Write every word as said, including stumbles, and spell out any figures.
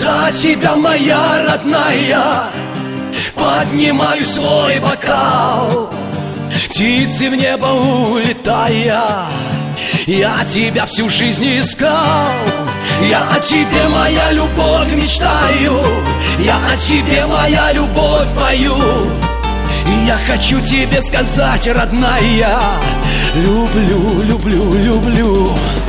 За тебя, моя родная, поднимаю свой бокал. Птицы в небо улетая, я тебя всю жизнь искал. Я о тебе, моя любовь, мечтаю, я о тебе, моя любовь, пою. И я хочу тебе сказать, родная, люблю, люблю, люблю.